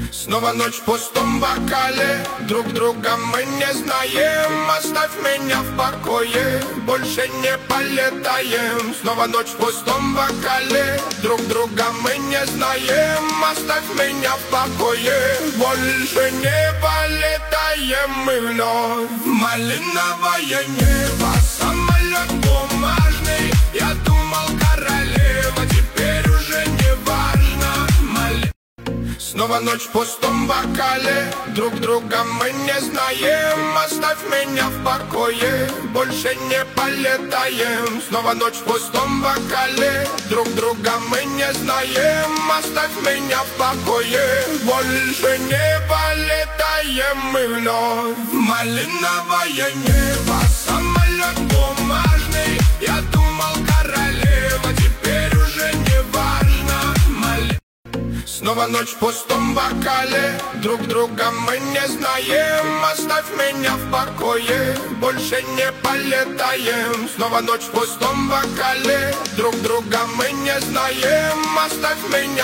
Снова ночь в пустом бокале, друг друга мы не знаем. Оставь меня в покое, больше не полетаем. Снова ночь в пустом бокале, друг друга мы не знаем. Оставь меня в покое, больше не полетаем мы вновь. Малиновое небо, самолет бумажный. Я думал, королева, теперь уже не важно. Снова ночь в пустом бокале, друг друга мы не знаем. Оставь меня в покое, больше не полетаем. Снова ночь в пустом бокале, друг друга мы не знаем. Оставь меня в покое, больше не полетаем мы вновь. Малиновое небо, самолет бумажный. Я думал, королева, теперь уже не важно. Снова ночь в пустом бокале, друг друга мы не знаем. Оставь меня в покое, больше не полетаем. Снова ночь в пустом бокале, друг друга мы не знаем. Оставь меня